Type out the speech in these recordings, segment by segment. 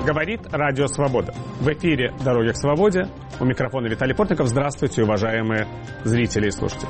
Говорит Радио Свобода. В эфире «Дороги к свободе». У микрофона Виталий Портников. Здравствуйте, уважаемые зрители и слушатели.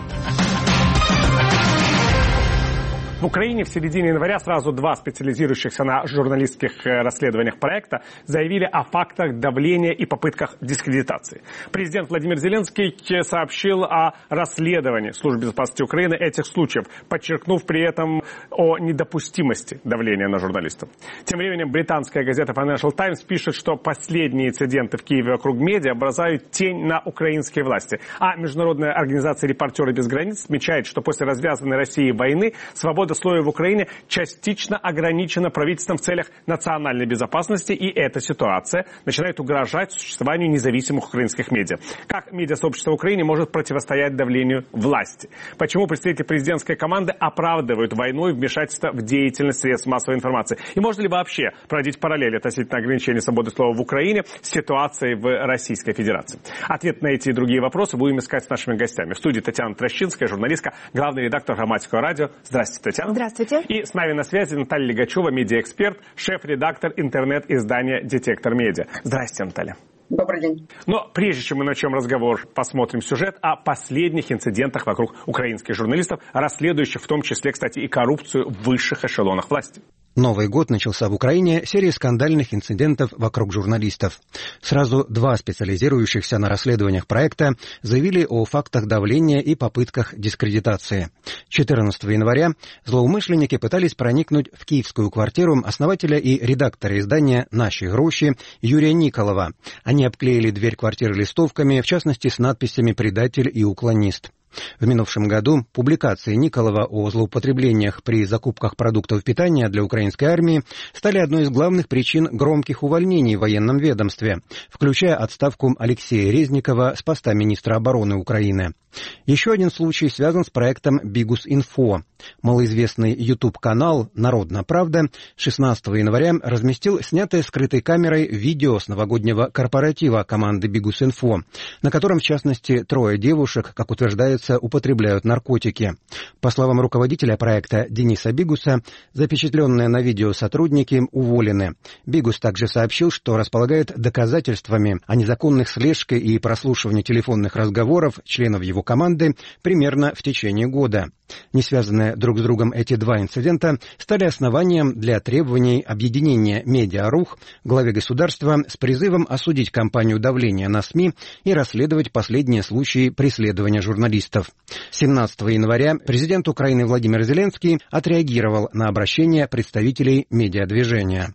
В Украине в середине января сразу два специализирующихся на журналистских расследованиях проекта заявили о фактах давления и попытках дискредитации. Президент Владимир Зеленский сообщил о расследовании Службы безопасности Украины этих случаев, подчеркнув при этом о недопустимости давления на журналистов. Тем временем британская газета Financial Times пишет, что последние инциденты в Киеве вокруг медиа бросают тень на украинские власти. А международная организация «Репортеры без границ» отмечает, что после развязанной Россией войны свобода слова в Украине частично ограничена правительством в целях национальной безопасности, и эта ситуация начинает угрожать существованию независимых украинских медиа. Как медиасообщество в Украине может противостоять давлению власти? Почему представители президентской команды оправдывают войну и вмешательство в деятельность средств массовой информации? И можно ли вообще проводить параллели относительно ограничения свободы слова в Украине с ситуацией в Российской Федерации? Ответ на эти и другие вопросы будем искать с нашими гостями. В студии Татьяна Трощинская, журналистка, главный редактор Громадского радио. Здравствуйте, Татьяна. Здравствуйте. И с нами на связи Наталья Лигачева, медиаэксперт, шеф-редактор интернет-издания «Детектор Медиа». Здравствуйте, Наталья. Добрый день. Но прежде чем мы начнем разговор, посмотрим сюжет о последних инцидентах вокруг украинских журналистов, расследующих в том числе, кстати, и коррупцию в высших эшелонах власти. Новый год начался в Украине серией скандальных инцидентов вокруг журналистов. Сразу два специализирующихся на расследованиях проекта заявили о фактах давления и попытках дискредитации. 14 января злоумышленники пытались проникнуть в киевскую квартиру основателя и редактора издания «Наши гроши» Юрия Николова. Они обклеили дверь квартиры листовками, в частности с надписями «Предатель» и «Уклонист». В минувшем году публикации Николова о злоупотреблениях при закупках продуктов питания для украинской армии стали одной из главных причин громких увольнений в военном ведомстве, включая отставку Алексея Резникова с поста министра обороны Украины. Еще один случай связан с проектом «Бигус.Инфо». Малоизвестный YouTube-канал «Народная правда» 16 января разместил снятое скрытой камерой видео с новогоднего корпоратива команды «Бигус.Инфо», на котором, в частности, 3 девушек, как утверждается, употребляют наркотики. По словам руководителя проекта Дениса Бигуса, запечатленные на видео сотрудники уволены. Бигус также сообщил, что располагает доказательствами о незаконных слежке и прослушивании телефонных разговоров членов его команды примерно в течение года. Не связанные друг с другом эти два инцидента стали основанием для требований объединения «Медиа.ру» главе государства с призывом осудить кампанию давления на СМИ и расследовать последние случаи преследования журналистов. 17 января президент Украины Владимир Зеленский отреагировал на обращение представителей медиадвижения.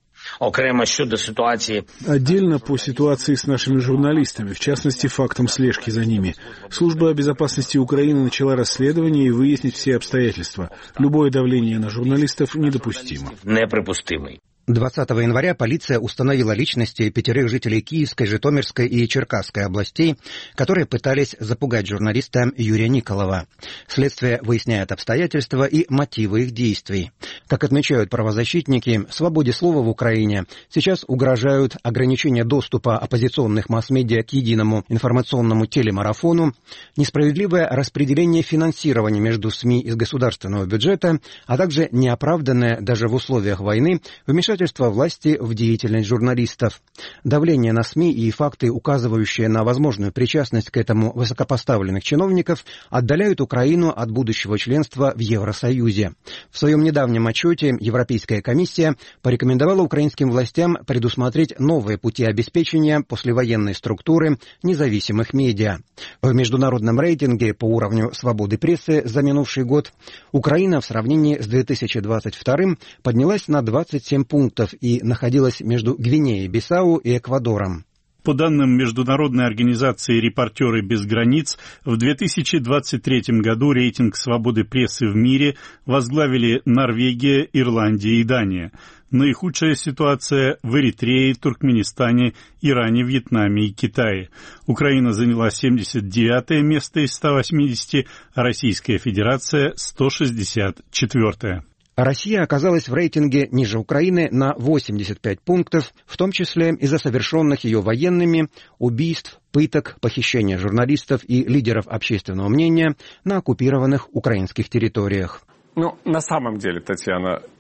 Отдельно по ситуации с нашими журналистами, в частности, фактом слежки за ними. Служба безопасности Украины начала расследование и выяснить все обстоятельства. Любое давление на журналистов недопустимо. 20 января полиция установила личности 5 жителей Киевской, Житомирской и Черкасской областей, которые пытались запугать журналиста Юрия Николова. Следствие выясняет обстоятельства и мотивы их действий. Как отмечают правозащитники, свободе слова в Украине сейчас угрожают ограничение доступа оппозиционных масс-медиа к единому информационному телемарафону, несправедливое распределение финансирования между СМИ из государственного бюджета, а также неоправданное даже в условиях войны вмешательство власти в деятельность журналистов. Давление на СМИ и факты, указывающие на возможную причастность к этому высокопоставленных чиновников, отдаляют Украину от будущего членства в Евросоюзе. В своем недавнем отчете Европейская комиссия порекомендовала украинским властям предусмотреть новые пути обеспечения послевоенной структуры независимых медиа. В международном рейтинге по уровню свободы прессы за минувший год Украина в сравнении с 2022 поднялась на 27 пунктов и находилась между Гвинеей, Бисау и Эквадором. По данным международной организации «Репортеры без границ», в 2023 году рейтинг свободы прессы в мире возглавили Норвегия, Ирландия и Дания. Наихудшая ситуация в Эритрее, Туркменистане, Иране, Вьетнаме и Китае. Украина заняла 79-е место из 180, а Российская Федерация – 164-е. Россия оказалась в рейтинге ниже Украины на 85 пунктов, в том числе из-за совершенных ее военными убийств, пыток, похищения журналистов и лидеров общественного мнения на оккупированных украинских территориях. На самом деле, Татьяна,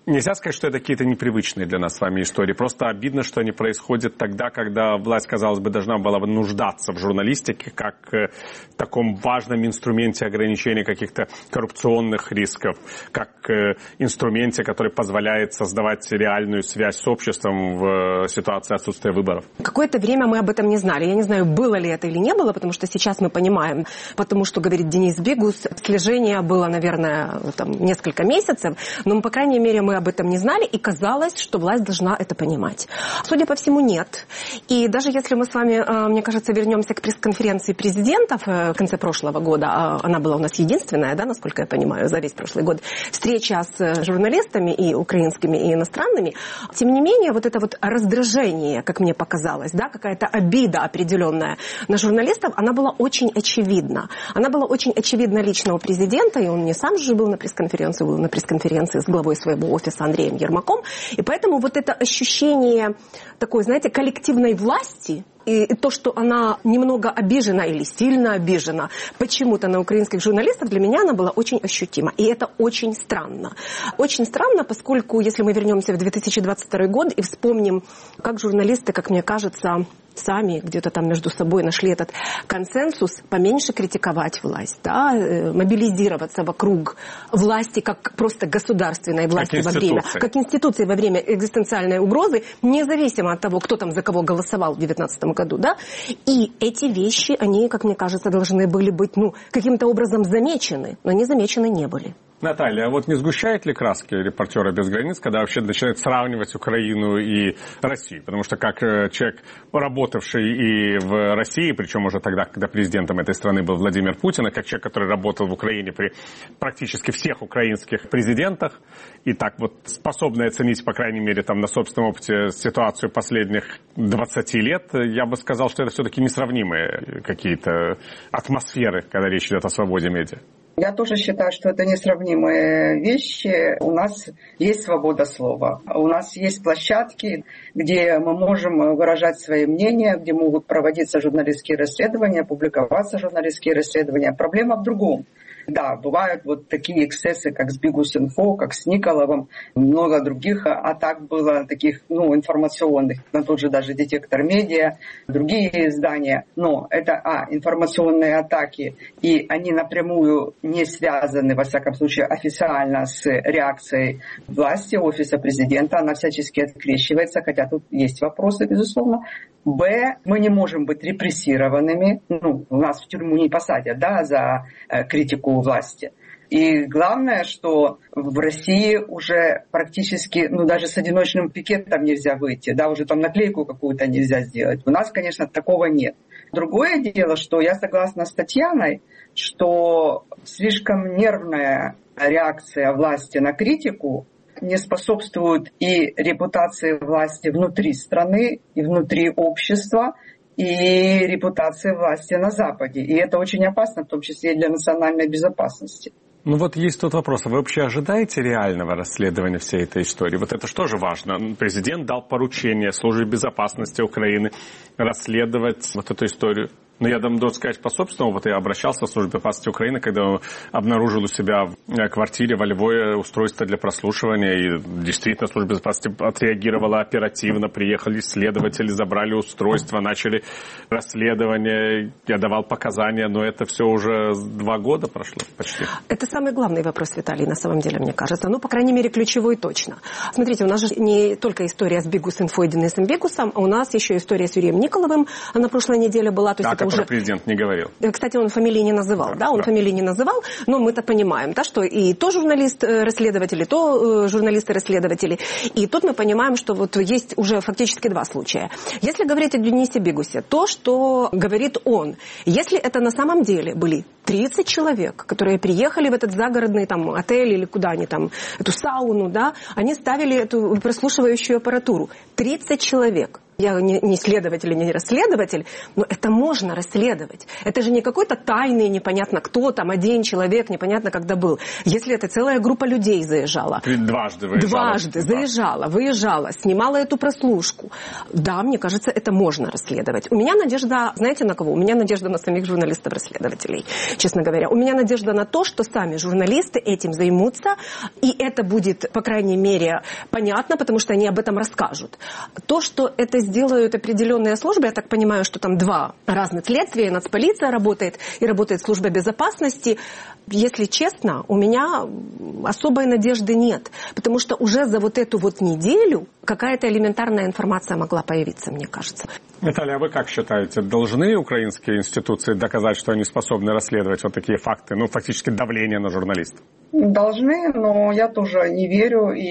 Нельзя сказать, что это какие-то непривычные для нас с вами истории. Просто обидно, что они происходят тогда, когда власть, казалось бы, должна была бы нуждаться в журналистике как в таком важном инструменте ограничения каких-то коррупционных рисков, как инструменте, который позволяет создавать реальную связь с обществом в ситуации отсутствия выборов. Какое-то время мы об этом не знали. Я не знаю, было ли это или не было, потому что сейчас мы понимаем, потому что, говорит Денис Бигус, слежение было, наверное, там, несколько месяцев, но, по крайней мере, мы об этом не знали, и казалось, что власть должна это понимать. Судя по всему, нет. И даже если мы с вами, мне кажется, вернемся к пресс-конференции президентов в конце прошлого года, она была у нас единственная, да, насколько я понимаю, за весь прошлый год, встреча с журналистами и украинскими, и иностранными, тем не менее, вот это вот раздражение, как мне показалось, да, какая-то обида определенная на журналистов, она была очень очевидна. Она была очень очевидна лично у президента, и он не сам же был на пресс-конференции с главой своего офиса Андреем Ермаком. И поэтому вот это ощущение такой, знаете, коллективной власти, и то, что она немного обижена или сильно обижена почему-то на украинских журналистов, для меня она была очень ощутима. И это очень странно. Очень странно, поскольку, если мы вернемся в 2022 год и вспомним, как журналисты, как мне кажется, сами где-то там между собой нашли этот консенсус, поменьше критиковать власть, да, мобилизироваться вокруг власти как просто государственной власти как институции во время экзистенциальной угрозы, независимо от того, кто там за кого голосовал в 2019 году, да. И эти вещи, они, как мне кажется, должны были быть, каким-то образом замечены, но они замечены не были. Наталья, а вот не сгущает ли краски «Репортеры без границ», когда вообще начинают сравнивать Украину и Россию? Потому что как человек, работавший и в России, причем уже тогда, когда президентом этой страны был Владимир Путин, и как человек, который работал в Украине при практически всех украинских президентах, и так вот способный оценить, по крайней мере, там на собственном опыте ситуацию последних 20 лет, я бы сказал, что это все-таки несравнимые какие-то атмосферы, когда речь идет о свободе медиа. Я тоже считаю, что это несравнимые вещи. У нас есть свобода слова. У нас есть площадки, где мы можем выражать свои мнения, где могут проводиться журналистские расследования, публиковаться журналистские расследования. Проблема в другом. Да, бывают вот такие эксцессы, как с Бигус.Инфо, как с Николовым, много других атак было, таких, информационных, на тот же даже Детектор Медиа, другие издания. Но это, информационные атаки, и они напрямую не связаны, во всяком случае, официально с реакцией власти, офиса президента, она всячески открещивается, хотя тут есть вопросы, безусловно. Б, мы не можем быть репрессированными, нас в тюрьму не посадят, да, за критику власти. И главное, что в России уже практически, даже с одиночным пикетом нельзя выйти, да, уже там наклейку какую-то нельзя сделать. У нас, конечно, такого нет. Другое дело, что я согласна с Татьяной, что слишком нервная реакция власти на критику не способствует и репутации власти внутри страны, и внутри общества, и репутации власти на Западе. И это очень опасно, в том числе и для национальной безопасности. Есть тот вопрос. А вы вообще ожидаете реального расследования всей этой истории? Вот это что же важно? Президент дал поручение службе безопасности Украины расследовать вот эту историю. Я должен сказать по собственному, я обращался в службу безопасности Украины, когда обнаружил у себя в квартире во Львове устройство для прослушивания, и действительно служба безопасности отреагировала оперативно, приехали следователи, забрали устройство, начали расследование, я давал показания, но это все уже 2 года прошло почти. Это самый главный вопрос, Виталий, на самом деле, мне кажется. По крайней мере, ключевой точно. Смотрите, у нас же не только история с Бигус.Инфо и Денисом Бигусом, а у нас еще история с Юрием Николовым. Она прошлой неделе была. То есть уже президент не говорил. Кстати, он фамилии не называл, фамилии не называл, но мы-то понимаем, что и то журналист-расследователь, и то журналисты-расследователи. И тут мы понимаем, что есть уже фактически 2 случая. Если говорить о Денисе Бигусе, то, что говорит он, если это на самом деле были 30 человек, которые приехали в этот загородный отель или куда они эту сауну, да, они ставили эту прослушивающую аппаратуру. 30 человек. Я не следователь и не расследователь, но это можно расследовать. Это же не какой-то тайный, непонятно кто там, один человек, непонятно когда был. Если это целая группа людей заезжала. Дважды выезжала. Заезжала, выезжала, снимала эту прослушку. Да, мне кажется, это можно расследовать. У меня надежда, знаете, на кого? У меня надежда на самих журналистов-расследователей, честно говоря. У меня надежда на то, что сами журналисты этим займутся, и это будет, по крайней мере, понятно, потому что они об этом расскажут. То, что это сделают определенные службы, я так понимаю, что там два разных следствия, нацполиция работает и работает служба безопасности. Если честно, у меня особой надежды нет, потому что уже за вот эту вот неделю какая-то элементарная информация могла появиться, мне кажется. Наталья, а вы как считаете, должны украинские институции доказать, что они способны расследовать вот такие факты, фактически давление на журналистов? Должны, но я тоже не верю. И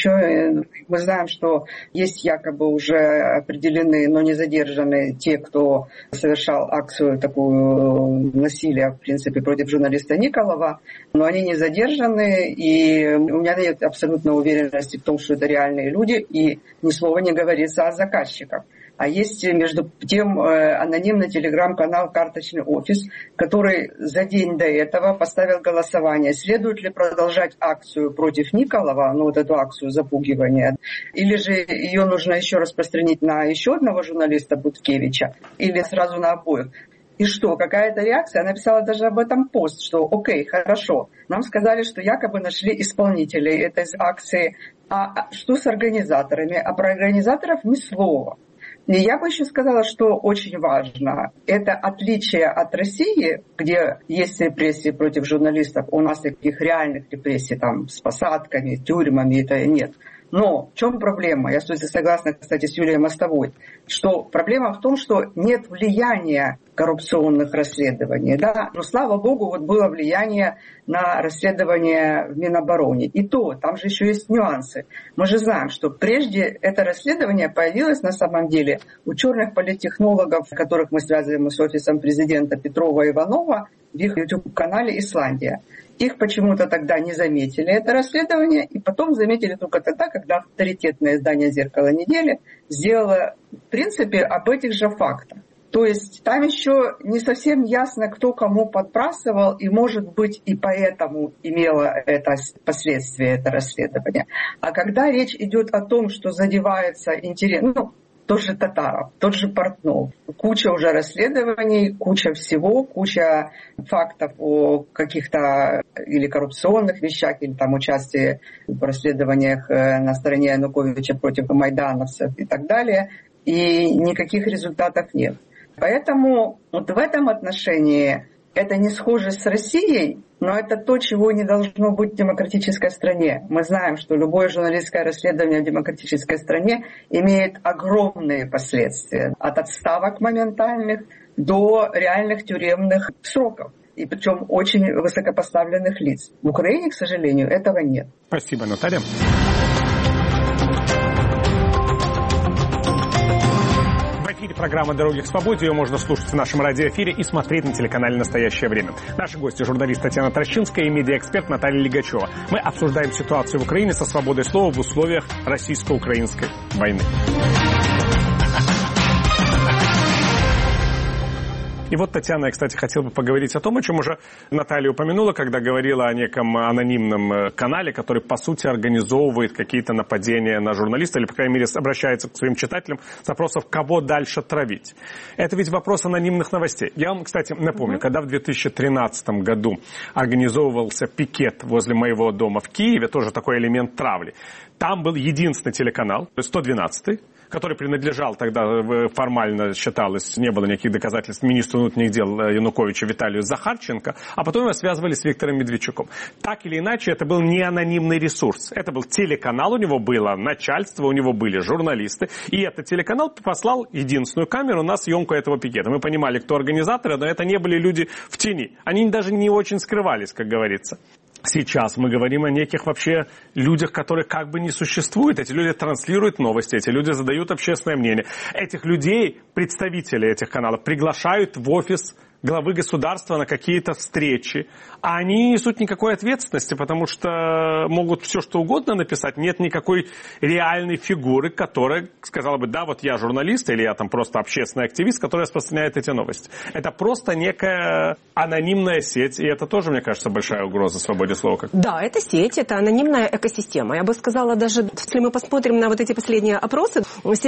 еще мы знаем, что есть якобы уже определенные, но не задержанные те, кто совершал акцию такую насилия, в принципе, против журналиста Николова, но они не задержаны, и у меня нет абсолютной уверенности в том, что это реальные люди, и ни слова не говорится о заказчиках. А есть, между тем, анонимный телеграм-канал «Карточный офис», который за день до этого поставил голосование, следует ли продолжать акцию против Николова, вот эту акцию запугивания, или же ее нужно еще распространить на еще одного журналиста Буткевича, или сразу на обоих. И что, какая-то реакция? Она написала даже об этом пост, что окей, хорошо, нам сказали, что якобы нашли исполнителей этой акции, а что с организаторами? А про организаторов ни слова. И я бы еще сказала, что очень важно, это отличие от России, где есть репрессии против журналистов, у нас таких реальных репрессий там с посадками, тюрьмами, это нет. Но в чем проблема? Я согласна, кстати, с Юлией Мостовой, что проблема в том, что нет влияния коррупционных расследований. Да? Но, слава богу, было влияние на расследование в Минобороне. И то, там же еще есть нюансы. Мы же знаем, что прежде это расследование появилось на самом деле у черных политтехнологов, которых мы связываем с офисом президента Петрова и Иванова, в их YouTube-канале «Исландия». Их почему-то тогда не заметили, это расследование, и потом заметили только тогда, когда авторитетное издание «Зеркало недели» сделало, в принципе, об этих же фактах. То есть там еще не совсем ясно, кто кому подбрасывал, и, может быть, и поэтому имело это последствия, это расследование. А когда речь идет о том, что задевается интерес, тот же Татаров, тот же Портнов. Куча уже расследований, куча всего, куча фактов о каких-то или коррупционных вещах, или там участии в расследованиях на стороне Януковича против майдановцев и так далее. И никаких результатов нет. Поэтому в этом отношении это не схоже с Россией, но это то, чего не должно быть в демократической стране. Мы знаем, что любое журналистское расследование в демократической стране имеет огромные последствия. От отставок моментальных до реальных тюремных сроков. И причем очень высокопоставленных лиц. В Украине, к сожалению, этого нет. Спасибо, Наталья. Программа «Дороги к свободе». Ее можно слушать в нашем радиоэфире и смотреть на телеканале «Настоящее время». Наши гости – журналист Татьяна Трощинская и медиаэксперт Наталья Лигачева. Мы обсуждаем ситуацию в Украине со свободой слова в условиях российско-украинской войны. И вот, Татьяна, я, кстати, хотел бы поговорить о том, о чем уже Наталья упомянула, когда говорила о неком анонимном канале, который, по сути, организовывает какие-то нападения на журналиста, или, по крайней мере, обращается к своим читателям с вопросом, кого дальше травить. Это ведь вопрос анонимных новостей. Я вам, кстати, напомню, когда в 2013 году организовывался пикет возле моего дома в Киеве, тоже такой элемент травли, там был единственный телеканал, 112-й, который принадлежал тогда, формально считалось, не было никаких доказательств, министру внутренних дел Януковича Виталию Захарченко, а потом его связывали с Виктором Медведчуком. Так или иначе, это был не анонимный ресурс. Это был телеканал, у него было начальство, у него были журналисты, и этот телеканал послал единственную камеру на съемку этого пикета. Мы понимали, кто организаторы, но это не были люди в тени. Они даже не очень скрывались, как говорится. Сейчас мы говорим о неких вообще людях, которые как бы не существуют. Эти люди транслируют новости, эти люди задают общественное мнение. Этих людей, представители этих каналов, приглашают в офис главы государства на какие-то встречи, а они не несут никакой ответственности, потому что могут все что угодно написать. Нет никакой реальной фигуры, которая сказала бы, да, вот я журналист или я там просто общественный активист, который распространяет эти новости. Это просто некая анонимная сеть, и это тоже, мне кажется, большая угроза свободе слова. Да, это сеть, это анонимная экосистема. Я бы сказала, даже если мы посмотрим на вот эти последние опросы,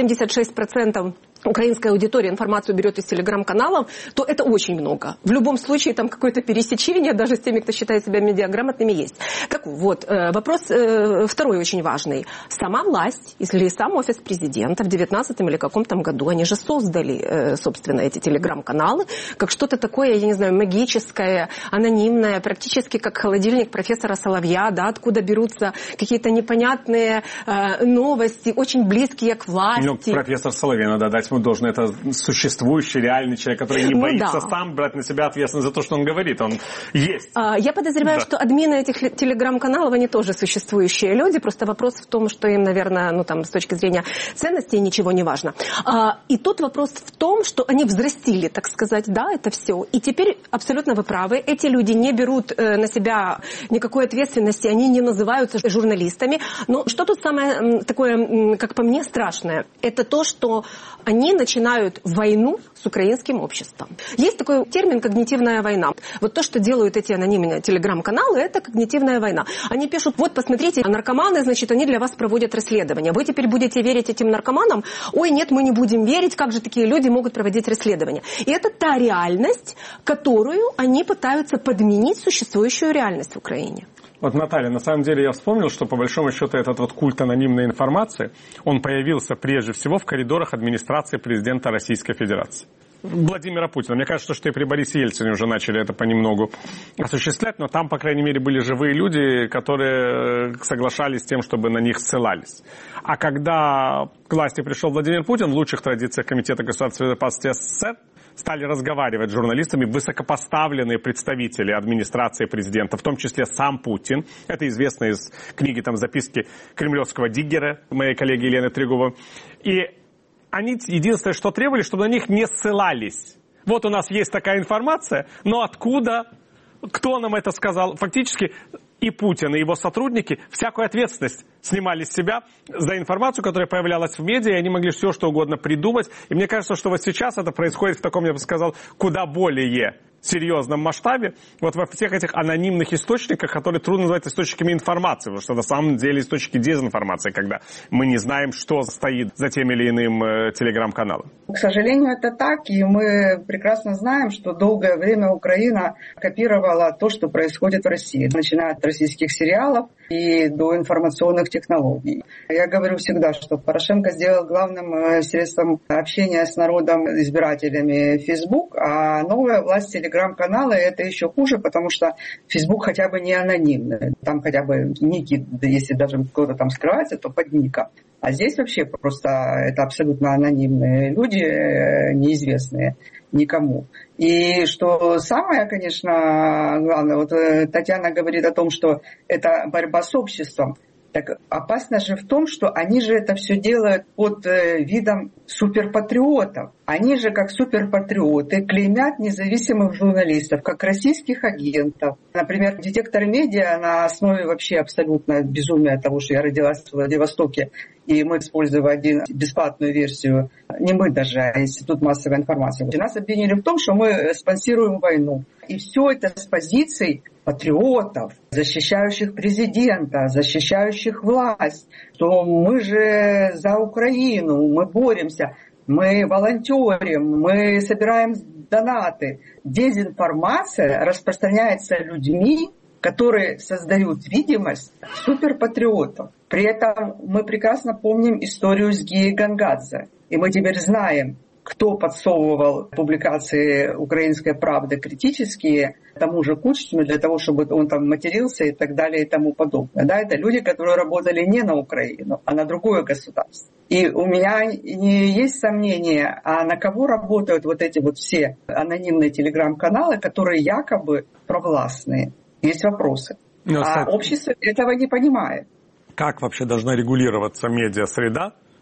76% украинской аудитории информацию берет из телеграм-каналов, то это очень много. В любом случае там какое-то пересечение даже с теми, кто считает себя медиаграмотными, есть. Так вот, вопрос второй очень важный. Сама власть, или сам офис президента в 2019 или каком-то году, они же создали, собственно, эти телеграм-каналы, как что-то такое, я не знаю, магическое, анонимное, практически как холодильник профессора Соловья, да, откуда берутся какие-то непонятные новости, очень близкие к власти. Ну, профессор Соловей, надо дать ему должное. Это существующий, реальный человек, который не боится сам брать на себя ответственность за то, что он говорит. Он есть. Я подозреваю, что админы этих телеграм-каналов, они тоже существующие люди. Просто вопрос в том, что им, наверное, ну там с точки зрения ценностей ничего не важно. И тут вопрос в том, что они взрастили, так сказать, да, это все. И теперь абсолютно вы правы. Эти люди не берут на себя никакой ответственности, они не называются журналистами. Но что тут самое такое, как по мне, страшное? Это то, что они начинают войну с украинским обществом. Есть такой термин «когнитивная война». Вот то, что делают эти анонимные телеграм-каналы, это когнитивная война. Они пишут, вот, посмотрите, наркоманы, значит, они для вас проводят расследование. Вы теперь будете верить этим наркоманам? Ой, нет, мы не будем верить, как же такие люди могут проводить расследование? И это та реальность, которую они пытаются подменить существующую реальность в Украине. Вот, Наталья, на самом деле я вспомнил, что по большому счету этот вот культ анонимной информации, он появился прежде всего в коридорах администрации президента Российской Федерации. Владимира Путина. Мне кажется, что и при Борисе Ельцине уже начали это понемногу осуществлять, но там, по крайней мере, были живые люди, которые соглашались с тем, чтобы на них ссылались. А когда к власти пришел Владимир Путин, в лучших традициях Комитета государственной безопасности СССР стали разговаривать с журналистами высокопоставленные представители администрации президента, в том числе сам Путин. Это известно из книги там «Записки кремлевского диггера» моей коллеги Елены Трегубовой. И они единственное, что требовали, чтобы на них не ссылались. Вот у нас есть такая информация, но откуда, кто нам это сказал? Фактически и Путин, и его сотрудники всякую ответственность снимали с себя за информацию, которая появлялась в медиа, и они могли все что угодно придумать. И мне кажется, что вот сейчас это происходит в таком, я бы сказал, куда более серьезном масштабе, вот во всех этих анонимных источниках, которые трудно назвать источниками информации, потому что на самом деле источники дезинформации, когда мы не знаем, что стоит за тем или иным телеграм-каналом. К сожалению, это так, и мы прекрасно знаем, что долгое время Украина копировала то, что происходит в России, начиная от российских сериалов и до информационных технологий. Я говорю всегда, что Порошенко сделал главным средством общения с народом, избирателями Facebook, а новая власть телеграм-каналы это еще хуже, потому что Facebook хотя бы не анонимный. Там хотя бы ники, если даже кто-то там скрывается, то под ником. А здесь вообще просто это абсолютно анонимные люди, неизвестные никому. И что самое, конечно, главное, вот Татьяна говорит о том, что это борьба с обществом. Так опасно же в том, что они же это все делают под видом суперпатриотов. Они же, как суперпатриоты, клеймят независимых журналистов, как российских агентов. Например, детектор медиа на основе вообще абсолютно безумия того, что я родилась в Владивостоке, и мы использовали бесплатную версию, не мы даже, а Институт массовой информации. Нас обвинили в том, что мы спонсируем войну. И все это с позиций патриотов, защищающих президента, защищающих власть, что мы же за Украину, мы боремся, мы волонтерим, мы собираем донаты. Дезинформация распространяется людьми, которые создают видимость суперпатриотов. При этом мы прекрасно помним историю с Гией Гангадзе. И мы теперь знаем, кто подсовывал публикации «Украинской правды» критические тому же Кучину для того, чтобы он там матерился и так далее и тому подобное. Да, это люди, которые работали не на Украину, а на другое государство. И у меня не есть сомнения, а на кого работают вот эти вот все анонимные телеграм-каналы, которые якобы провластные. Есть вопросы. А общество этого не понимает. Как вообще должна регулироваться медиа-среда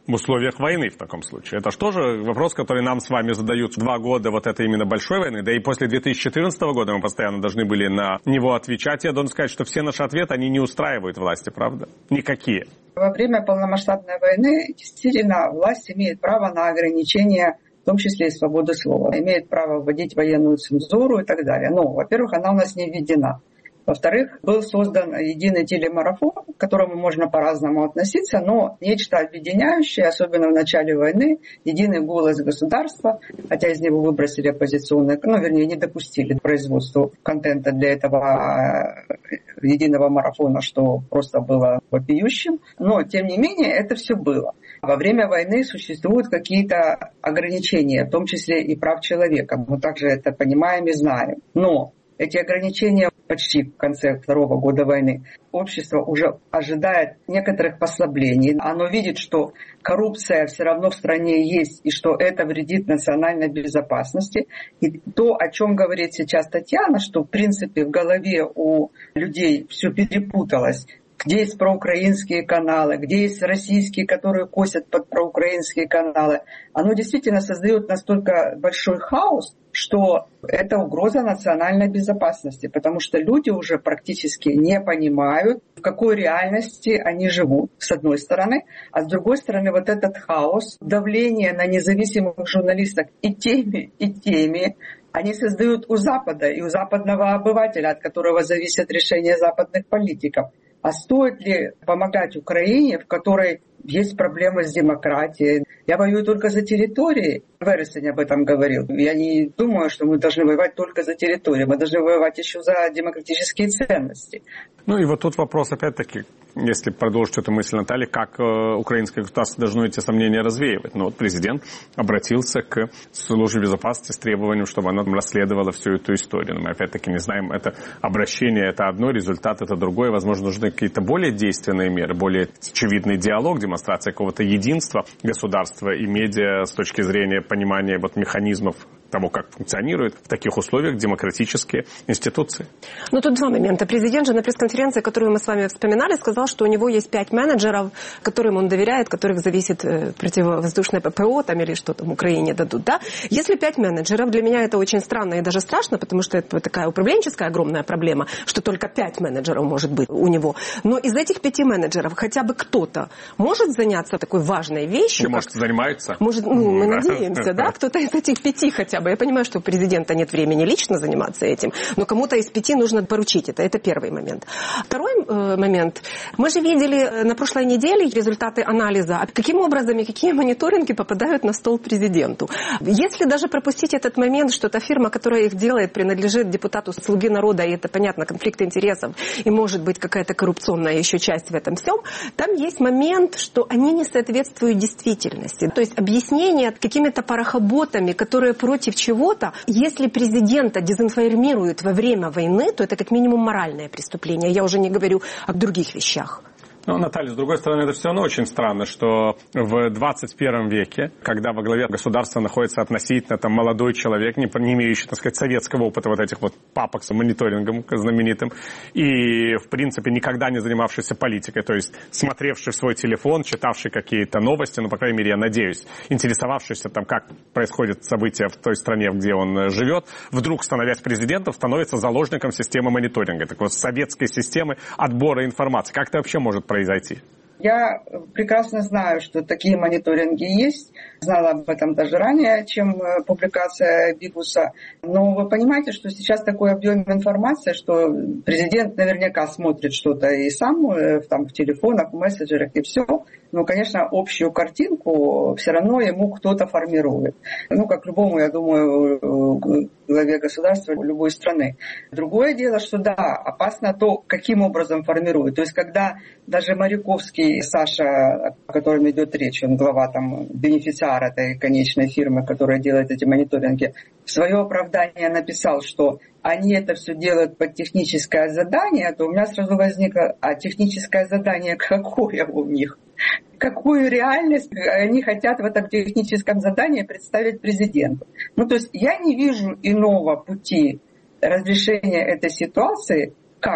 в условиях войны в таком случае? Это же тоже вопрос, который нам с вами задают 2 года вот этой именно большой войны, да и после 2014 года мы постоянно должны были на него отвечать. Я должен сказать, что все наши ответы, они не устраивают власти, правда? Никакие. Во время полномасштабной войны действительно власть имеет право на ограничение, в том числе и свободы слова, имеет право вводить военную цензуру и так далее. Но, во-первых, она у нас не введена. Во-вторых, был создан единый телемарафон, к которому можно по-разному относиться, но нечто объединяющее, особенно в начале войны, единый голос государства, хотя из него выбросили оппозиционные, не допустили производству контента для этого единого марафона, что просто было вопиющим. Но, тем не менее, это все было. Во время войны существуют какие-то ограничения, в том числе и прав человека. Мы также это понимаем и знаем. Но эти ограничения почти в конце 2-го года войны. Общество уже ожидает некоторых послаблений. Оно видит, что коррупция все равно в стране есть, и что это вредит национальной безопасности. И то, о чем говорит сейчас Татьяна, что в принципе в голове у людей все перепуталось. Где есть проукраинские каналы, где есть российские, которые косят под проукраинские каналы. Оно действительно создает настолько большой хаос, что это угроза национальной безопасности, потому что люди уже практически не понимают, в какой реальности они живут, с одной стороны, а с другой стороны вот этот хаос, давление на независимых журналистов и теми, они создают у Запада и у западного обывателя, от которого зависят решения западных политиков. А стоит ли помогать Украине, в которой есть проблемы с демократией? Я воюю только за территории. Вересень об этом говорил. Я не думаю, что мы должны воевать только за территорию. Мы должны воевать еще за демократические ценности. И вот тут вопрос, опять-таки, если продолжить эту мысль Натальи, как украинское государство должно эти сомнения развеивать. Президент обратился к службе безопасности с требованием, чтобы она расследовала всю эту историю. Но мы опять-таки не знаем, это обращение, это одно, результат это другое. Возможно, нужны какие-то более действенные меры, более очевидный диалог, демонстрация какого-то единства государства и медиа с точки зрения понимания механизмов того, как функционируют в таких условиях демократические институции. Тут 2 момента. Президент же на пресс-конференции, которую мы с вами вспоминали, сказал, что у него есть 5 менеджеров, которым он доверяет, которых зависит противовоздушное ППО или что там Украине дадут. Да? Если 5 менеджеров, для меня это очень странно и даже страшно, потому что это такая управленческая огромная проблема, что только 5 менеджеров может быть у него. Но из этих 5 менеджеров хотя бы кто-то может заняться такой важной вещью. Или, может, занимается? Может, мы надеемся, да? Кто-то из этих 5 хотя бы. Я понимаю, что у президента нет времени лично заниматься этим, но кому-то из 5 нужно поручить это. Это первый момент. Второй момент. Мы же видели на прошлой неделе результаты анализа, каким образом и какие мониторинги попадают на стол президенту. Если даже пропустить этот момент, что та фирма, которая их делает, принадлежит депутату «Слуги народа», и это, понятно, конфликт интересов, и может быть какая-то коррупционная еще часть в этом всем, там есть момент, что они не соответствуют действительности. То есть объяснение какими-то парохоботами, которые против чего-то, если президента дезинформируют во время войны, то это как минимум моральное преступление. Я уже не говорю о других вещах. Наталья, с другой стороны, это все равно очень странно, что в 21 веке, когда во главе государства находится относительно молодой человек, не имеющий, советского опыта этих папок с мониторингом знаменитым, и, в принципе, никогда не занимавшийся политикой, то есть смотревший в свой телефон, читавший какие-то новости, по крайней мере, я надеюсь, интересовавшийся как происходят события в той стране, где он живет, вдруг, становясь президентом, становится заложником системы мониторинга, советской системы отбора информации. Как это вообще может произойти? Я прекрасно знаю, что такие мониторинги есть. Знала об этом даже ранее, чем публикация Бигуса. Но вы понимаете, что сейчас такой объем информации, что президент наверняка смотрит что-то и сам в телефонах, в мессенджерах и все. Но, конечно, общую картинку все равно ему кто-то формирует. Как любому, я думаю, главе государства любой страны. Другое дело, что да, опасно то, каким образом формирует. То есть, когда даже Моряковский Саша, о котором идет речь, он глава бенефициар этой конечной фирмы, которая делает эти мониторинги, в свое оправдание написал, что они это все делают под техническое задание, то у меня сразу возникло, а техническое задание какое у них? Какую реальность они хотят в этом техническом задании представить президенту? То есть я не вижу иного пути разрешения этой ситуации, как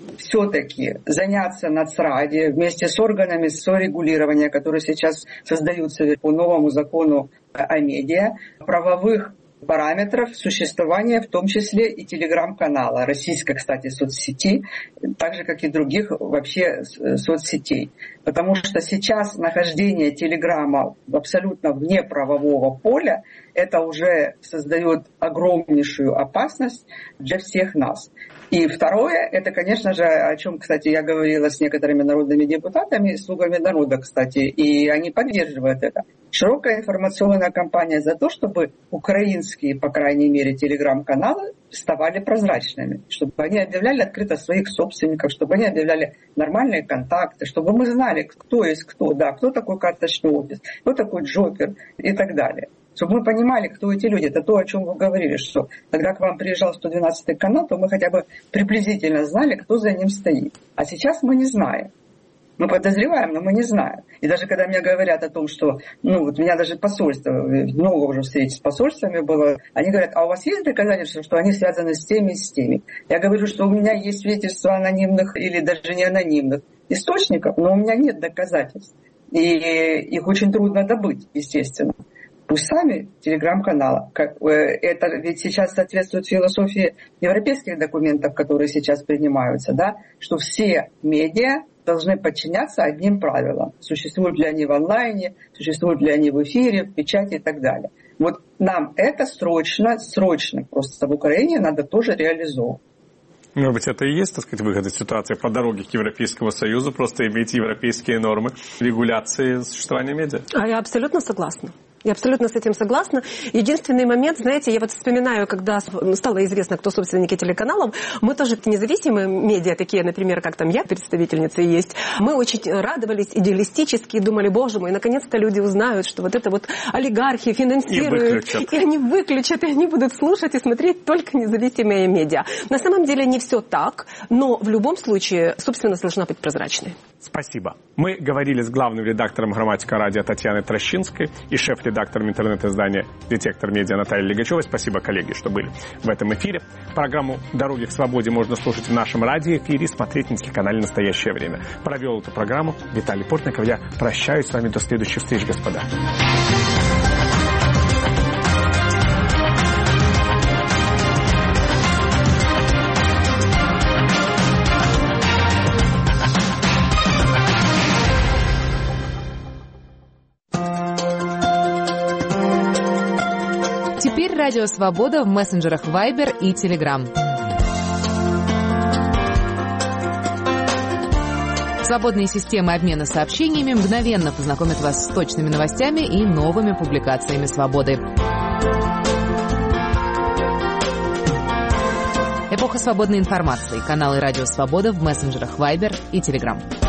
все-таки заняться Нацраде вместе с органами сорегулирования, которые сейчас создаются по новому закону о медиа, правовых параметров существования, в том числе и телеграм-канала, российской, кстати, соцсети, так же, как и других вообще соцсетей. Потому что сейчас нахождение телеграма абсолютно вне правового поля, это уже создает огромнейшую опасность для всех нас. И второе, это, конечно же, о чем, кстати, я говорила с некоторыми народными депутатами, слугами народа, кстати, и они поддерживают это. Широкая информационная кампания за то, чтобы украинские, по крайней мере, телеграм-каналы ставали прозрачными, чтобы они объявляли открыто своих собственников, чтобы они объявляли нормальные контакты, чтобы мы знали, кто есть кто, да, кто такой карточный офис, кто такой джокер и так далее. Чтобы мы понимали, кто эти люди. Это то, о чем вы говорили, что когда к вам приезжал 112-й канал, то мы хотя бы приблизительно знали, кто за ним стоит. А сейчас мы не знаем. Мы подозреваем, но мы не знаем. И даже когда мне говорят о том, что, вот у меня даже посольство, много уже встреч с посольствами было, они говорят, а у вас есть доказательства, что они связаны с теми и с теми? Я говорю, что у меня есть свидетельства анонимных или даже не анонимных источников, но у меня нет доказательств. И их очень трудно добыть, естественно. Пусть сами телеграм-каналы. Это ведь сейчас соответствует философии европейских документов, которые сейчас принимаются, да, что все медиа должны подчиняться одним правилам. Существуют ли они в онлайне, существуют ли они в эфире, в печати и так далее. Вот нам это срочно просто в Украине надо тоже реализовывать. Может быть, это и есть, так сказать, выход из ситуации по дороге к Европейскому Союзу, просто иметь европейские нормы регуляции существования медиа? Я абсолютно согласна. Я абсолютно с этим согласна. Единственный момент, знаете, я вот вспоминаю, когда стало известно, кто собственники телеканалов, мы тоже независимые медиа, такие, например, как там я, представительница есть, мы очень радовались идеалистически и думали, боже мой, наконец-то люди узнают, что вот это вот олигархи финансируют, и они выключат, и они будут слушать и смотреть только независимые медиа. На самом деле не все так, но в любом случае собственность должна быть прозрачной. Спасибо. Мы говорили с главным редактором «Грамматика радио» Татьяной Трощинской и шеф-редактором интернет-издания «Детектор медиа» Натальей Лигачевой. Спасибо, коллеги, что были в этом эфире. Программу «Дороги к свободе» можно слушать в нашем радиоэфире и смотреть на телеканале «Настоящее время». Провел эту программу Виталий Портников. Я прощаюсь с вами до следующих встреч, господа. Теперь Радио Свобода в мессенджерах Viber и Telegram. Свободные системы обмена сообщениями мгновенно познакомят вас с точными новостями и новыми публикациями «Свободы». Эпоха свободной информации. Каналы Радио Свобода в мессенджерах Viber и Telegram.